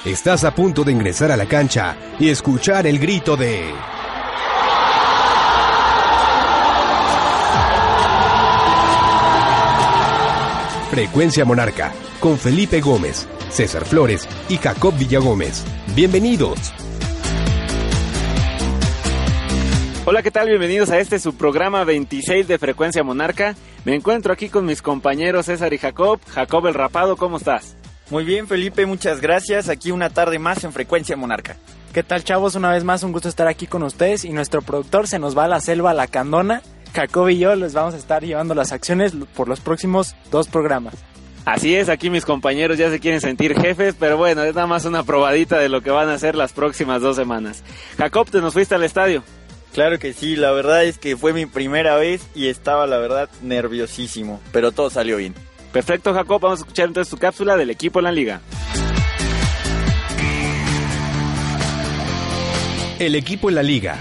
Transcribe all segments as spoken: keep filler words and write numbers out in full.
Estás a punto de ingresar a la cancha y escuchar el grito de... Frecuencia Monarca, con Felipe Gómez, César Flores y Jacob Villagómez. Bienvenidos. Hola, ¿qué tal? Bienvenidos a este su programa veintiséis de Frecuencia Monarca. Me encuentro aquí con mis compañeros César y Jacob. Jacob el Rapado, ¿cómo estás? Muy bien, Felipe, muchas gracias. Aquí una tarde más en Frecuencia Monarca. ¿Qué tal, chavos? Una vez más, un gusto estar aquí con ustedes. Y nuestro productor se nos va a la selva, a la Candona. Jacob y yo les vamos a estar llevando las acciones por los próximos dos programas. Así es, aquí mis compañeros ya se quieren sentir jefes, pero bueno, es nada más una probadita de lo que van a hacer las próximas dos semanas. Jacob, ¿te nos fuiste al estadio? Claro que sí, la verdad es que fue mi primera vez y estaba, la verdad, nerviosísimo, pero todo salió bien. Perfecto, Jacob, vamos a escuchar entonces tu cápsula del equipo en la liga. El equipo en la liga.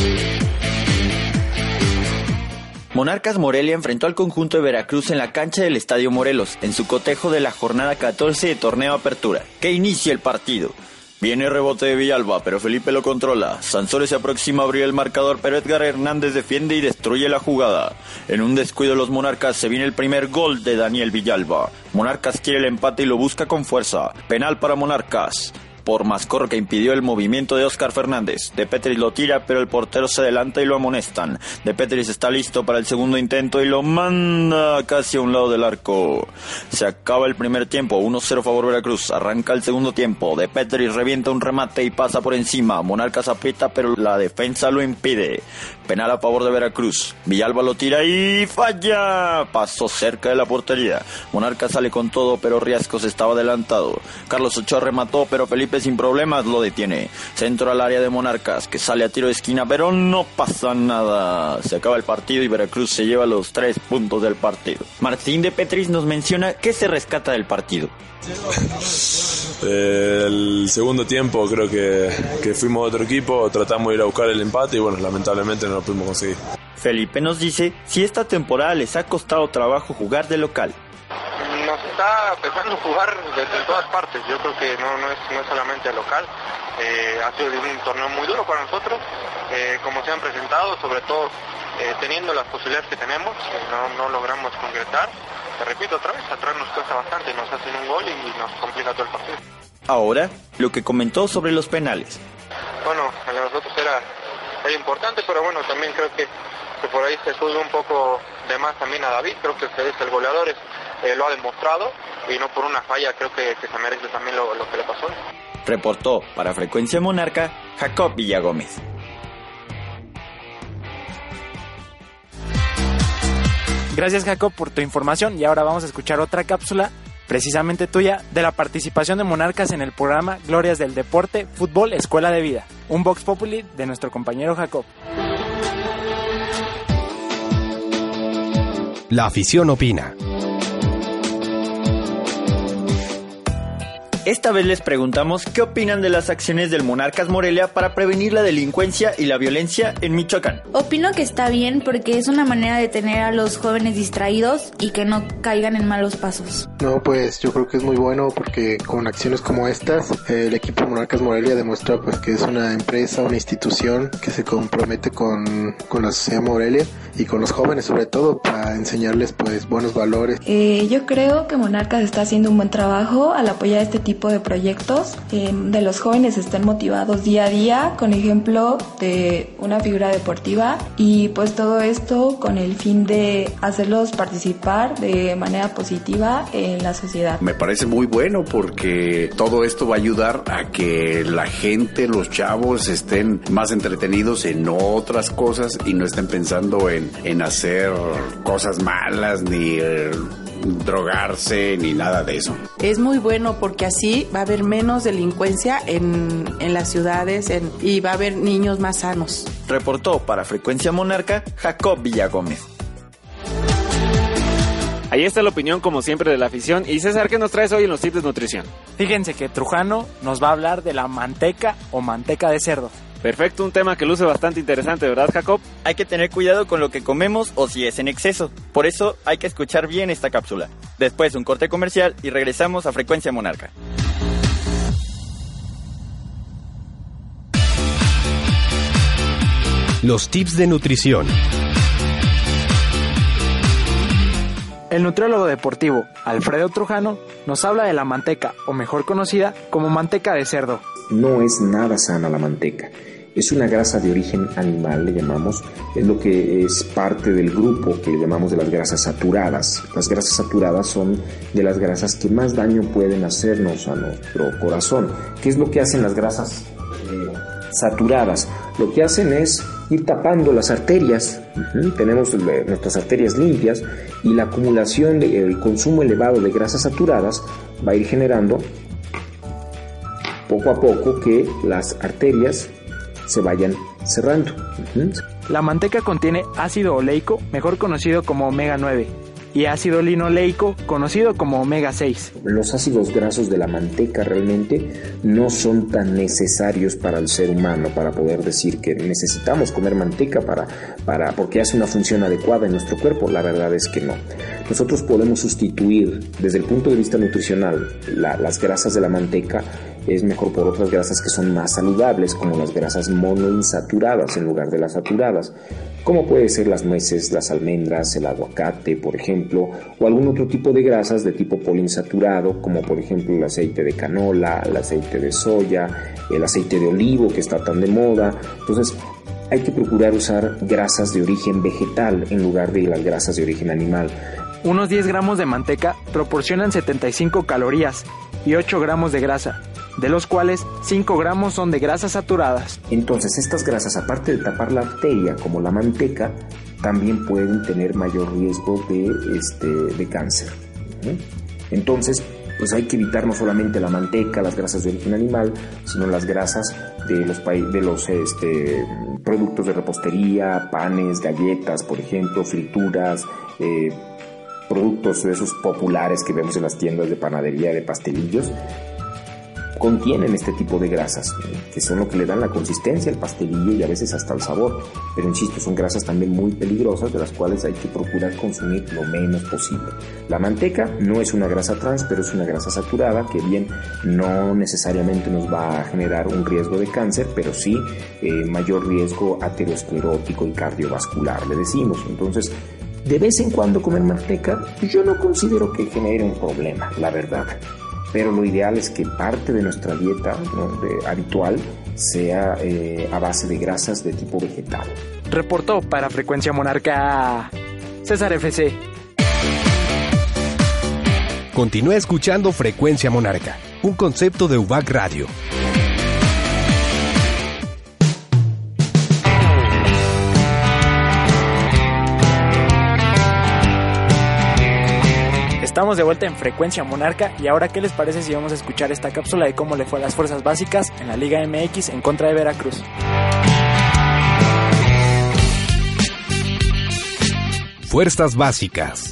Monarcas Morelia enfrentó al conjunto de Veracruz en la cancha del Estadio Morelos, en su cotejo de la jornada catorce de Torneo Apertura. Que inicia el partido. Viene rebote de Villalba, pero Felipe lo controla. Sansores se aproxima a abrir el marcador, pero Edgar Hernández defiende y destruye la jugada. En un descuido de los Monarcas se viene el primer gol de Daniel Villalba. Monarcas quiere el empate y lo busca con fuerza. Penal para Monarcas. Por Mascor, que impidió el movimiento de Oscar Fernández. De Petris lo tira, pero el portero se adelanta y lo amonestan. De Petris está listo para el segundo intento y lo manda casi a un lado del arco. Se acaba el primer tiempo, uno cero favor Veracruz. Arranca el segundo tiempo. De Petris revienta un remate y pasa por encima. Monarcas aprieta, pero la defensa lo impide. Penal a favor de Veracruz. Villalba lo tira y falla. Pasó cerca de la portería. Monarcas sale con todo, pero Riascos estaba adelantado. Carlos Ochoa remató, pero Felipe sin problemas lo detiene. Centro al área de Monarcas, que sale a tiro de esquina, pero no pasa nada. Se acaba el partido y Veracruz se lleva los tres puntos del partido. Martín de Petris nos menciona qué se rescata del partido. Eh, el segundo tiempo creo que, que fuimos otro equipo, tratamos de ir a buscar el empate y bueno, lamentablemente no lo pudimos conseguir. Felipe nos dice si esta temporada les ha costado trabajo jugar de local. Nos está empezando a jugar desde todas partes. Yo creo que no, no, es, no es solamente local. Eh, ha sido un torneo muy duro para nosotros, eh, como se han presentado, sobre todo eh, teniendo las posibilidades que tenemos, eh, no, no logramos concretar. Te repito otra vez, atrás nos cuesta bastante, nos hacen un gol y nos complica todo el partido. Ahora, lo que comentó sobre los penales. Bueno, para nosotros era, era importante, pero bueno, también creo que, que por ahí se sube un poco de más también a David. Creo que es el goleador, es, eh, lo ha demostrado y no por una falla, creo que, que se merece también lo, lo que le pasó. Reportó para Frecuencia Monarca, Jacob Villagómez. Gracias, Jacob, por tu información. Y ahora vamos a escuchar otra cápsula, precisamente tuya, de la participación de Monarcas en el programa Glorias del Deporte, Fútbol, Escuela de Vida. Un Vox Populi de nuestro compañero Jacob. La afición opina. Esta vez les preguntamos qué opinan de las acciones del Monarcas Morelia para prevenir la delincuencia y la violencia en Michoacán. Opino que está bien porque es una manera de tener a los jóvenes distraídos y que no caigan en malos pasos. No, pues yo creo que es muy bueno porque con acciones como estas, el equipo Monarcas Morelia demuestra pues que es una empresa, una institución que se compromete con, con la sociedad Morelia y con los jóvenes sobre todo para enseñarles pues buenos valores. Eh, yo creo que Monarcas está haciendo un buen trabajo al apoyar este tipo de proyectos eh, de los jóvenes estén motivados día a día con ejemplo de una figura deportiva y pues todo esto con el fin de hacerlos participar de manera positiva en la sociedad. Me parece muy bueno porque todo esto va a ayudar a que la gente, los chavos estén más entretenidos en otras cosas y no estén pensando en, en hacer cosas malas ni eh, drogarse ni nada de eso. Es muy bueno porque así va a haber menos delincuencia en, en las ciudades en, y va a haber niños más sanos. Reportó para Frecuencia Monarca, Jacob Villagómez. Ahí está la opinión, como siempre, de la afición. Y César, ¿qué nos traes hoy en los tips de nutrición? Fíjense que Trujano nos va a hablar de la manteca o manteca de cerdo. Perfecto, un tema que luce bastante interesante, ¿verdad, Jacob? Hay que tener cuidado con lo que comemos o si es en exceso. Por eso hay que escuchar bien esta cápsula. Después un corte comercial y regresamos a Frecuencia Monarca. los tips de nutrición. El nutriólogo deportivo Alfredo Trujano nos habla de la manteca, o mejor conocida como manteca de cerdo. No es nada sana la manteca. Es una grasa de origen animal, le llamamos, es lo que es parte del grupo que le llamamos de las grasas saturadas. Las grasas saturadas son de las grasas que más daño pueden hacernos a nuestro corazón. ¿Qué es lo que hacen las grasas eh, saturadas? Lo que hacen es ir tapando las arterias. Uh-huh. Tenemos eh, nuestras arterias limpias y la acumulación, de, el consumo elevado de grasas saturadas va a ir generando poco a poco que las arterias se vayan cerrando. Uh-huh. La manteca contiene ácido oleico, mejor conocido como omega nueve, y ácido linoleico, conocido como omega seis. Los ácidos grasos de la manteca realmente no son tan necesarios para el ser humano, para poder decir que necesitamos comer manteca para, para, porque hace una función adecuada en nuestro cuerpo. La verdad es que no. Nosotros podemos sustituir, desde el punto de vista nutricional, la, las grasas de la manteca es mejor por otras grasas que son más saludables, como las grasas monoinsaturadas en lugar de las saturadas, como puede ser las nueces, las almendras, el aguacate, por ejemplo, o algún otro tipo de grasas de tipo poliinsaturado, como por ejemplo el aceite de canola, el aceite de soya, el aceite de olivo que está tan de moda. Entonces, hay que procurar usar grasas de origen vegetal en lugar de las grasas de origen animal. Unos diez gramos de manteca proporcionan setenta y cinco calorías y ocho gramos de grasa, de los cuales cinco gramos son de grasas saturadas. Entonces, estas grasas, aparte de tapar la arteria como la manteca, también pueden tener mayor riesgo de, este, de cáncer. ¿Uh-huh? Entonces, pues hay que evitar no solamente la manteca, las grasas de origen animal, sino las grasas de los, de los este, productos de repostería, panes, galletas, por ejemplo, frituras, eh, productos de esos populares que vemos en las tiendas de panadería, de pastelillos, contienen este tipo de grasas, que son lo que le dan la consistencia al pastelillo y a veces hasta el sabor. Pero insisto, son grasas también muy peligrosas, de las cuales hay que procurar consumir lo menos posible. La manteca no es una grasa trans, pero es una grasa saturada que bien no necesariamente nos va a generar un riesgo de cáncer, pero sí eh, mayor riesgo aterosclerótico y cardiovascular, le decimos. Entonces, de vez en cuando comer manteca, yo no considero que genere un problema, la verdad. Pero lo ideal es que parte de nuestra dieta, ¿no?, de, habitual sea eh, a base de grasas de tipo vegetal. Reportó para Frecuencia Monarca César F C. Continúa escuchando Frecuencia Monarca, un concepto de U V A C Radio. Estamos de vuelta en Frecuencia Monarca y ahora, ¿qué les parece si vamos a escuchar esta cápsula de cómo le fue a las fuerzas básicas en la Liga M X en contra de Veracruz? Fuerzas básicas.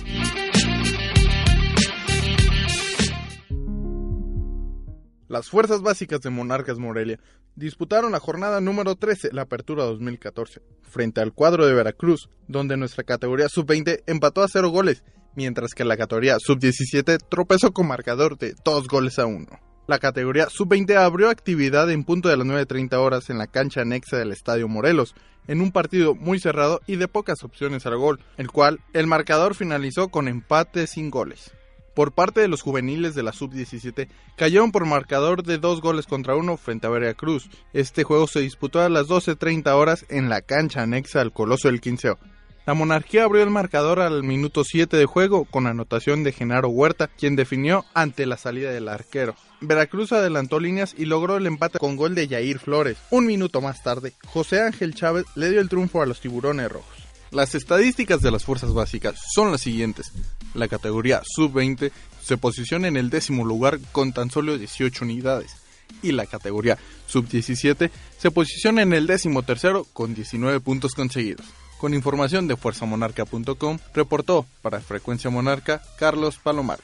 Las fuerzas básicas de Monarcas Morelia disputaron la jornada número trece, la Apertura dos mil catorce, frente al cuadro de Veracruz, donde nuestra categoría sub veinte empató a cero goles, mientras que la categoría sub diecisiete tropezó con marcador de dos goles a uno. La categoría sub veinte abrió actividad en punto de las nueve treinta horas en la cancha anexa del Estadio Morelos, en un partido muy cerrado y de pocas opciones al gol, el cual el marcador finalizó con empate sin goles. Por parte de los juveniles de la sub diecisiete, cayeron por marcador de dos goles contra uno frente a Veracruz. Este juego se disputó a las doce treinta horas en la cancha anexa al Coloso del Quinceo. La Monarquía abrió el marcador al minuto siete de juego con anotación de Genaro Huerta, quien definió ante la salida del arquero. Veracruz adelantó líneas y logró el empate con gol de Yair Flores. Un minuto más tarde, José Ángel Chávez le dio el triunfo a los Tiburones Rojos. Las estadísticas de las fuerzas básicas son las siguientes. La categoría sub veinte se posiciona en el décimo lugar con tan solo dieciocho unidades. Y la categoría sub diecisiete se posiciona en el décimo tercero con diecinueve puntos conseguidos. Con información de fuerza monarca punto com, reportó para Frecuencia Monarca Carlos Palomares.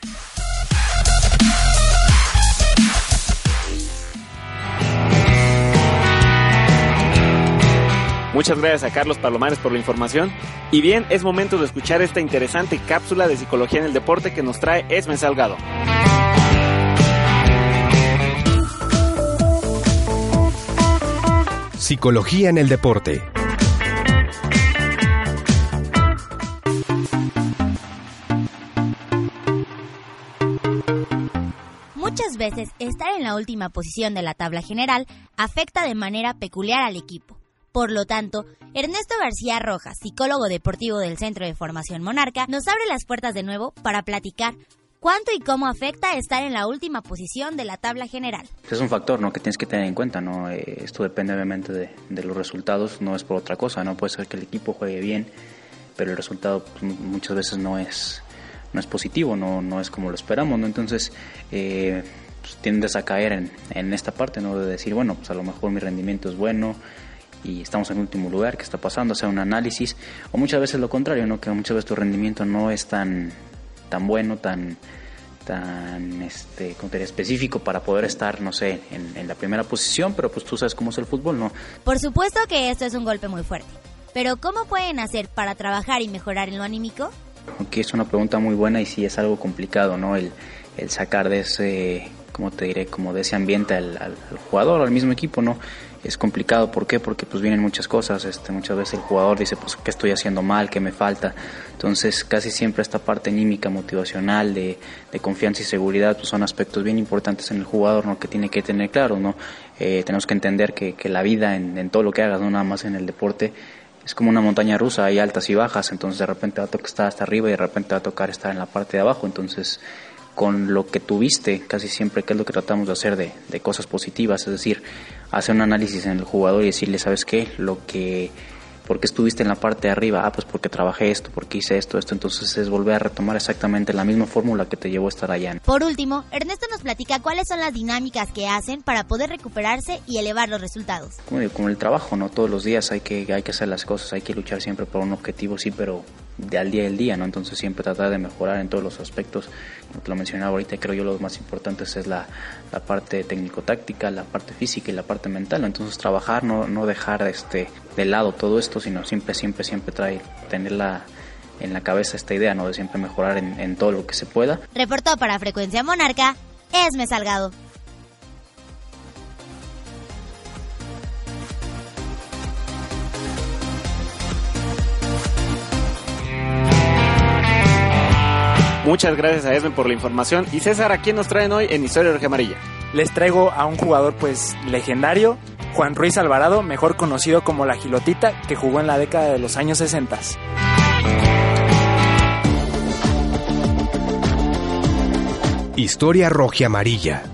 Muchas gracias a Carlos Palomares por la información. Y bien, es momento de escuchar esta interesante cápsula de psicología en el deporte que nos trae Esme Salgado. Psicología en el deporte. Muchas veces estar en la última posición de la tabla general afecta de manera peculiar al equipo. Por lo tanto, Ernesto García Rojas, psicólogo deportivo del Centro de Formación Monarca, nos abre las puertas de nuevo para platicar cuánto y cómo afecta estar en la última posición de la tabla general. Es un factor, ¿no?, que tienes que tener en cuenta, ¿no? Eh, esto depende obviamente de, de los resultados, no es por otra cosa, ¿no? Puede ser que el equipo juegue bien, pero el resultado pues, muchas veces no es, no es positivo, no, no es como lo esperamos, ¿no? Entonces, eh, pues, tiendes a caer en, en esta parte, ¿no?, de decir, bueno, pues a lo mejor mi rendimiento es bueno y estamos en último lugar, ¿qué está pasando? Hacer un análisis, o muchas veces lo contrario, ¿no?, que muchas veces tu rendimiento no es tan, tan bueno, tan, tan este, ¿cómo te diría?, específico para poder estar, no sé, en, en la primera posición, pero pues tú sabes cómo es el fútbol, ¿no? Por supuesto que esto es un golpe muy fuerte, pero ¿cómo pueden hacer para trabajar y mejorar en lo anímico? Aquí es una pregunta muy buena y sí es algo complicado, ¿no? El, el sacar de ese, ¿cómo te diré?, como de ese ambiente al, al, al jugador, al mismo equipo, ¿no? Es complicado, ¿por qué? Porque pues vienen muchas cosas, este, muchas veces el jugador dice, pues, ¿qué estoy haciendo mal? ¿Qué me falta? Entonces, casi siempre esta parte anímica, motivacional, de, de confianza y seguridad, pues son aspectos bien importantes en el jugador, ¿no?, que tiene que tener claro, ¿no? Eh, tenemos que entender que, que la vida en, en todo lo que hagas, no nada más en el deporte, es como una montaña rusa, hay altas y bajas, entonces de repente va a tocar estar hasta arriba y de repente va a tocar estar en la parte de abajo, entonces con lo que tuviste, casi siempre, ¿qué es lo que tratamos de hacer de, de cosas positivas? Es decir, hacer un análisis en el jugador y decirle, ¿sabes qué? Lo que, ¿por qué estuviste en la parte de arriba? Ah, pues porque trabajé esto, porque hice esto, esto. Entonces es volver a retomar exactamente la misma fórmula que te llevó a estar allá. Por último, Ernesto nos platica cuáles son las dinámicas que hacen para poder recuperarse y elevar los resultados. Como digo, como el trabajo, ¿no? Todos los días hay que, hay que hacer las cosas, hay que luchar siempre por un objetivo, sí, pero de al día al día, ¿no? Entonces siempre tratar de mejorar en todos los aspectos. Como te lo mencionaba ahorita, creo yo lo más importante es la, la parte técnico-táctica, la parte física y la parte mental. Entonces trabajar, no, no dejar este, de lado todo esto, sino siempre, siempre, siempre traer, tenerla en la cabeza esta idea, ¿no?, de siempre mejorar en, en todo lo que se pueda. Reportó para Frecuencia Monarca, Esme Salgado. Muchas gracias a Esme por la información. Y César, ¿a quién nos traen hoy en Historia Roja Amarilla? Les traigo a un jugador pues legendario, Juan Ruiz Alvarado, mejor conocido como La Gilotita, que jugó en la década de los años sesenta. Historia Roja Amarilla.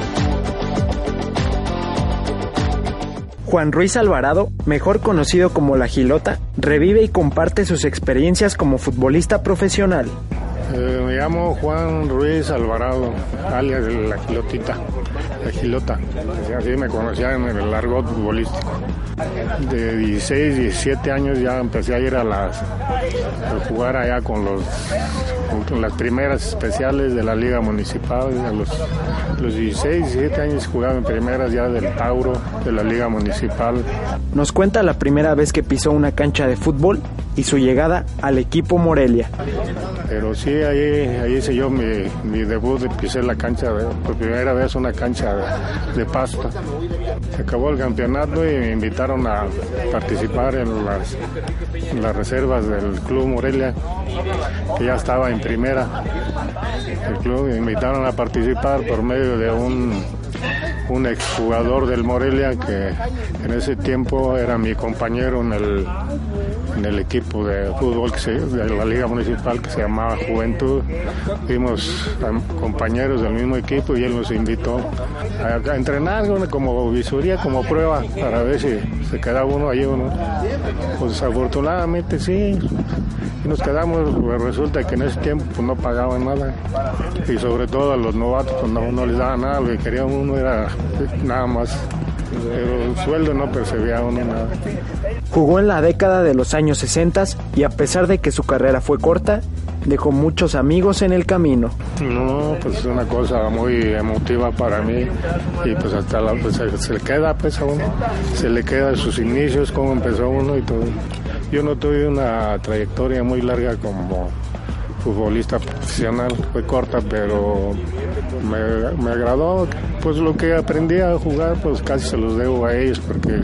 Juan Ruiz Alvarado, mejor conocido como La Gilota, revive y comparte sus experiencias como futbolista profesional. Eh, me llamo Juan Ruiz Alvarado, alias La Gilotita, La Gilota, así me conocían en el argot futbolístico. De dieciséis, diecisiete años ya empecé a ir a las a jugar allá con los con las primeras especiales de la Liga Municipal. A los, los dieciséis, diecisiete años jugaba en primeras ya del Tauro, de la Liga Municipal. Nos cuenta la primera vez que pisó una cancha de fútbol y su llegada al equipo Morelia. Pero sí, ahí, ahí hice yo mi, mi debut, de pisé la cancha, por primera vez una cancha de, de pasto. Se acabó el campeonato y me invitaron a participar en las, en las reservas del Club Morelia, que ya estaba en primera. El club me invitaron a participar por medio de un, un exjugador del Morelia que en ese tiempo era mi compañero en el en el equipo de fútbol que se, de la Liga Municipal, que se llamaba Juventud. Fuimos compañeros del mismo equipo y él nos invitó a, a entrenar como visoría, como prueba, para ver si se quedaba uno ahí o no. Pues desafortunadamente sí, y nos quedamos. Pues resulta que en ese tiempo pues, no pagaban nada, y sobre todo a los novatos pues, no, no les daban nada. Lo que quería uno era nada más, pero el sueldo no percibía uno nada. Jugó en la década de los años sesenta y a pesar de que su carrera fue corta, dejó muchos amigos en el camino. No, pues es una cosa muy emotiva para mí y pues hasta la, pues, se, se le queda pues a uno, se le queda sus inicios, cómo empezó uno y todo. Yo no tuve una trayectoria muy larga como futbolista profesional, fue corta, pero me, me agradó. Pues lo que aprendí a jugar, pues casi se los debo a ellos, porque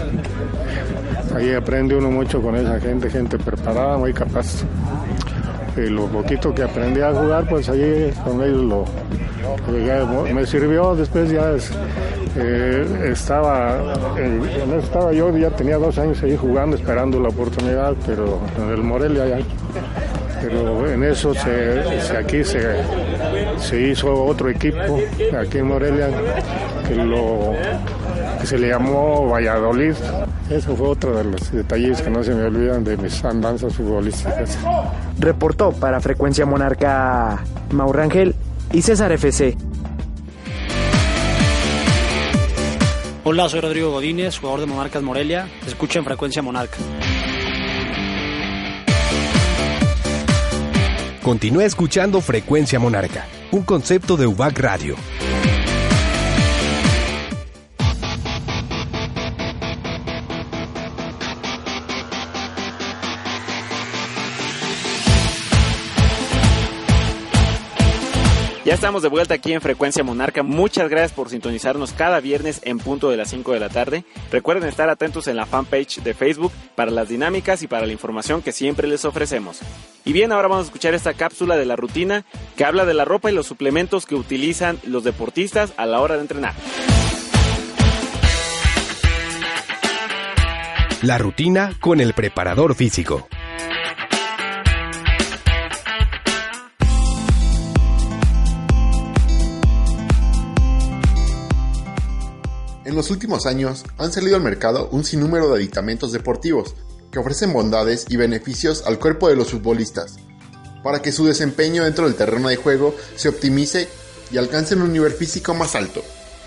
ahí aprende uno mucho con esa gente, gente preparada, muy capaz. Y lo poquito que aprendí a jugar, pues ahí con ellos lo, me sirvió. Después ya es, eh, estaba, en, en eso estaba yo, ya tenía dos años ahí jugando, esperando la oportunidad, pero en el Morelia ya. Pero en eso se, se aquí se, se hizo otro equipo, aquí en Morelia, que, lo, que se le llamó Valladolid. Eso fue otro de los detalles que no se me olvidan de mis andanzas futbolísticas. Reportó para Frecuencia Monarca Mau Rangel y César F C. Hola, soy Rodrigo Godínez, jugador de Monarcas Morelia. Escuchen Frecuencia Monarca. Continúa escuchando Frecuencia Monarca, un concepto de U B A C Radio. Ya estamos de vuelta aquí en Frecuencia Monarca. Muchas gracias por sintonizarnos cada viernes en punto de las cinco de la tarde. Recuerden estar atentos en la fanpage de Facebook para las dinámicas y para la información que siempre les ofrecemos. Y bien, ahora vamos a escuchar esta cápsula de la rutina que habla de la ropa y los suplementos que utilizan los deportistas a la hora de entrenar. La rutina con el preparador físico. En los últimos años han salido al mercado un sinnúmero de aditamentos deportivos que ofrecen bondades y beneficios al cuerpo de los futbolistas para que su desempeño dentro del terreno de juego se optimice y alcancen un nivel físico más alto.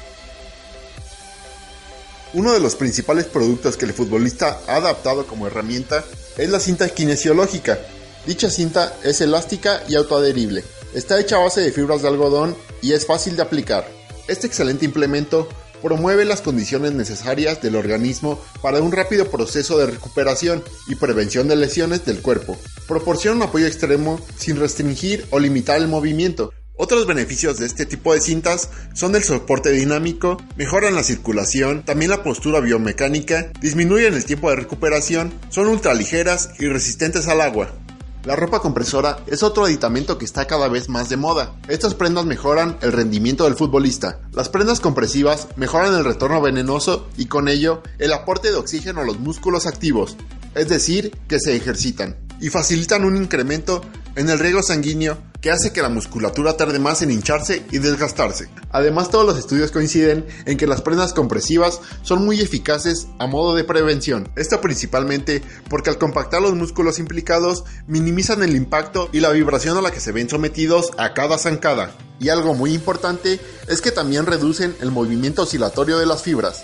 Uno de los principales productos que el futbolista ha adaptado como herramienta es la cinta kinesiológica. Dicha cinta es elástica y autoadherible. Está hecha a base de fibras de algodón y es fácil de aplicar. Este excelente implemento promueve las condiciones necesarias del organismo para un rápido proceso de recuperación y prevención de lesiones del cuerpo. Proporciona un apoyo extremo sin restringir o limitar el movimiento. Otros beneficios de este tipo de cintas son el soporte dinámico, mejoran la circulación, también la postura biomecánica, disminuyen el tiempo de recuperación, son ultraligeras y resistentes al agua. La ropa compresora es otro aditamento que está cada vez más de moda. Estas prendas mejoran el rendimiento del futbolista. Las prendas compresivas mejoran el retorno venoso y con ello el aporte de oxígeno a los músculos activos, es decir, que se ejercitan, y facilitan un incremento en el riego sanguíneo que hace que la musculatura tarde más en hincharse y desgastarse. Además, todos los estudios coinciden en que las prendas compresivas son muy eficaces a modo de prevención. Esto principalmente porque al compactar los músculos implicados minimizan el impacto y la vibración a la que se ven sometidos a cada zancada. Y algo muy importante es que también reducen el movimiento oscilatorio de las fibras.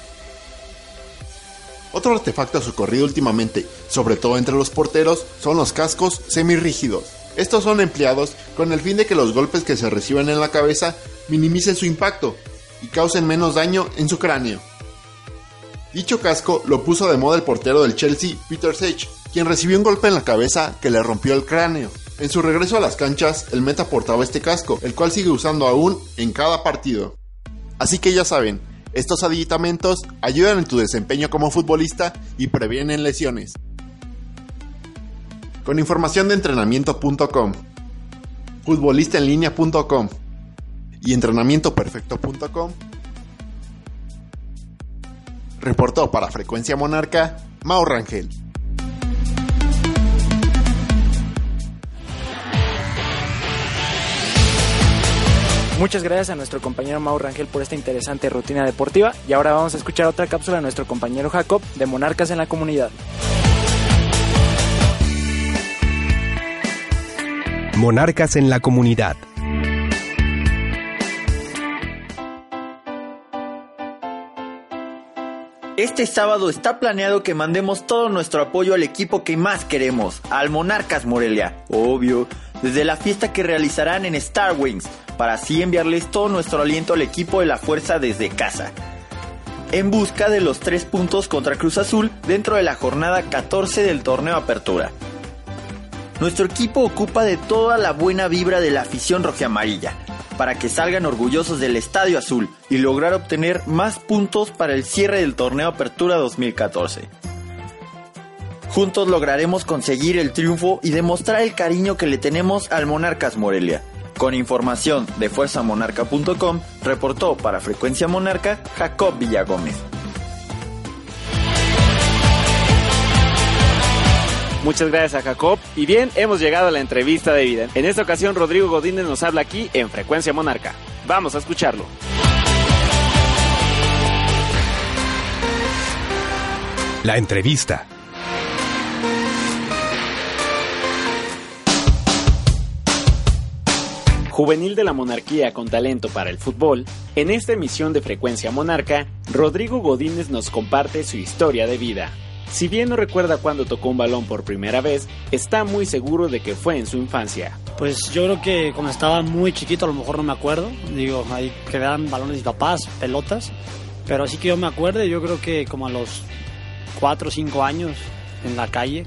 Otro artefacto socorrido últimamente, sobre todo entre los porteros, son los cascos semirrígidos. Estos son empleados con el fin de que los golpes que se reciben en la cabeza minimicen su impacto y causen menos daño en su cráneo. Dicho casco lo puso de moda el portero del Chelsea, Peter Cech, quien recibió un golpe en la cabeza que le rompió el cráneo. En su regreso a las canchas, el meta portaba este casco, el cual sigue usando aún en cada partido. Así que ya saben, estos aditamentos ayudan en tu desempeño como futbolista y previenen lesiones. Con información de entrenamiento punto com, futbolista en línea punto com y entrenamiento perfecto punto com, reportó para Frecuencia Monarca, Mau Rangel. Muchas gracias a nuestro compañero Mau Rangel por esta interesante rutina deportiva y ahora vamos a escuchar otra cápsula de nuestro compañero Jacob de Monarcas en la Comunidad. Monarcas en la Comunidad. Este sábado está planeado que mandemos todo nuestro apoyo al equipo que más queremos, al Monarcas Morelia, obvio, desde la fiesta que realizarán en Star Wings, para así enviarles todo nuestro aliento al equipo de la fuerza desde casa, en busca de los tres puntos contra Cruz Azul dentro de la jornada catorce del torneo Apertura. Nuestro equipo ocupa de toda la buena vibra de la afición rojiamarilla, para que salgan orgullosos del Estadio Azul y lograr obtener más puntos para el cierre del torneo Apertura dos mil catorce. Juntos lograremos conseguir el triunfo y demostrar el cariño que le tenemos al Monarcas Morelia, Con información de fuerza monarca punto com, reportó para Frecuencia Monarca Jacob Villagómez. Muchas gracias a Jacob. Y bien, hemos llegado a la entrevista de vida. En esta ocasión, Rodrigo Godínez nos habla aquí en Frecuencia Monarca. Vamos a escucharlo. La entrevista. Juvenil de la monarquía con talento para el fútbol, en esta emisión de Frecuencia Monarca, Rodrigo Godínez nos comparte su historia de vida. Si bien no recuerda cuándo tocó un balón por primera vez, está muy seguro de que fue en su infancia. Pues yo creo que cuando estaba muy chiquito, a lo mejor no me acuerdo, digo, ahí quedaban balones de papás, pelotas, pero así que yo me acuerdo, yo creo que como a los cuatro o cinco años en la calle,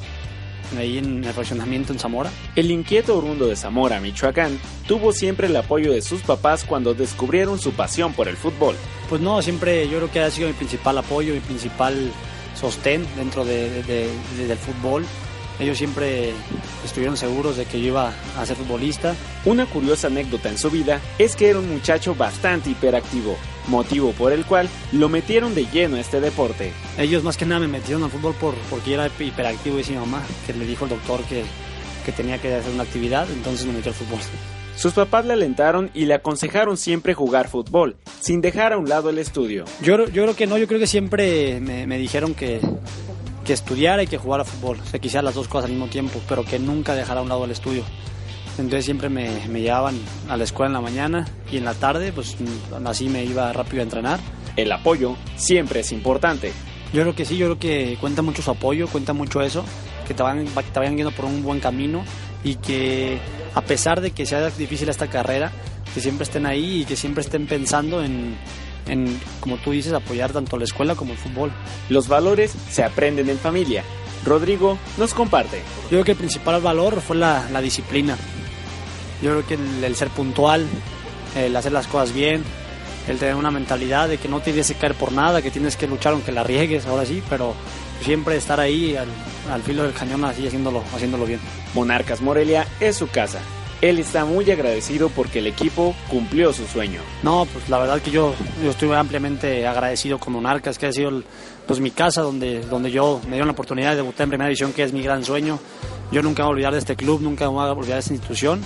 ahí en el fraccionamiento en Zamora. El inquieto oriundo de Zamora, Michoacán, tuvo siempre el apoyo de sus papás cuando descubrieron su pasión por el fútbol. Pues no, siempre yo creo que ha sido mi principal apoyo, mi principal sostén dentro de, de, de, de, del fútbol. Ellos siempre estuvieron seguros de que yo iba a ser futbolista. Una curiosa anécdota en su vida es que era un muchacho bastante hiperactivo, motivo por el cual lo metieron de lleno a este deporte. Ellos más que nada me metieron al fútbol por, porque yo era hiperactivo, y mi mamá, que le dijo el doctor que, que tenía que hacer una actividad, entonces me metió al fútbol. Sus papás le alentaron y le aconsejaron siempre jugar fútbol, sin dejar a un lado el estudio. Yo, yo creo que no, yo creo que siempre me, me dijeron que, que estudiara y que jugara fútbol, o sea, que hiciera las dos cosas al mismo tiempo, pero que nunca dejara a un lado el estudio. Entonces siempre me, me llevaban a la escuela en la mañana y en la tarde, pues así me iba rápido a entrenar. El apoyo siempre es importante. Yo creo que sí, yo creo que cuenta mucho su apoyo, cuenta mucho eso, que te vayan, te vayan guiando por un buen camino y que a pesar de que sea difícil esta carrera, que siempre estén ahí y que siempre estén pensando en, en, como tú dices, apoyar tanto la escuela como el fútbol. Los valores se aprenden en familia. Rodrigo nos comparte. Yo creo que el principal valor fue la, la disciplina. Yo creo que el, el ser puntual, el hacer las cosas bien, el tener una mentalidad de que no tienes que caer por nada, que tienes que luchar aunque la riegues, ahora sí, pero siempre estar ahí al, al filo del cañón así haciéndolo, haciéndolo bien. Monarcas Morelia es su casa. Él está muy agradecido porque el equipo cumplió su sueño. No, pues la verdad que yo, yo estoy ampliamente agradecido con Monarcas, que ha sido el, pues mi casa donde, donde yo me dieron la oportunidad de debutar en primera división, que es mi gran sueño. Yo nunca me voy a olvidar de este club, nunca me voy a olvidar de esta institución.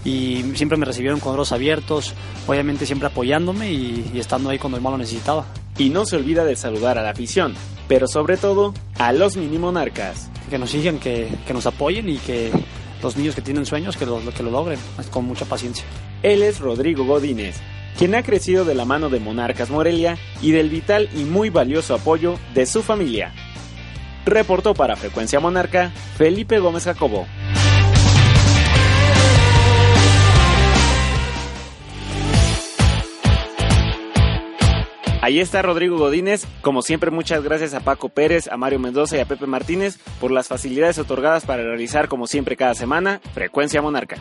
Y siempre me recibieron con brazos abiertos, obviamente siempre apoyándome y, y estando ahí cuando el más lo necesitaba. Y no se olvida de saludar a la afición, pero sobre todo a los mini monarcas. Que nos sigan, que, que nos apoyen y que los niños que tienen sueños que lo, que lo logren con mucha paciencia. Él es Rodrigo Godínez, quien ha crecido de la mano de Monarcas Morelia y del vital y muy valioso apoyo de su familia. Reportó para Frecuencia Monarca Felipe Gómez Jacobo. Ahí está Rodrigo Godínez. Como siempre, muchas gracias a Paco Pérez, a Mario Mendoza y a Pepe Martínez por las facilidades otorgadas para realizar, como siempre, cada semana, Frecuencia Monarca.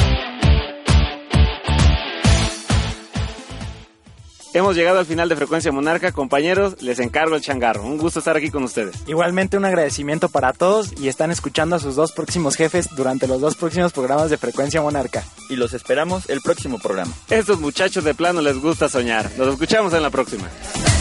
Hemos llegado al final de Frecuencia Monarca. Compañeros, les encargo el changarro. Un gusto estar aquí con ustedes. Igualmente un agradecimiento para todos y están escuchando a sus dos próximos jefes durante los dos próximos programas de Frecuencia Monarca. Y los esperamos el próximo programa. Estos muchachos de plano les gusta soñar. Nos escuchamos en la próxima.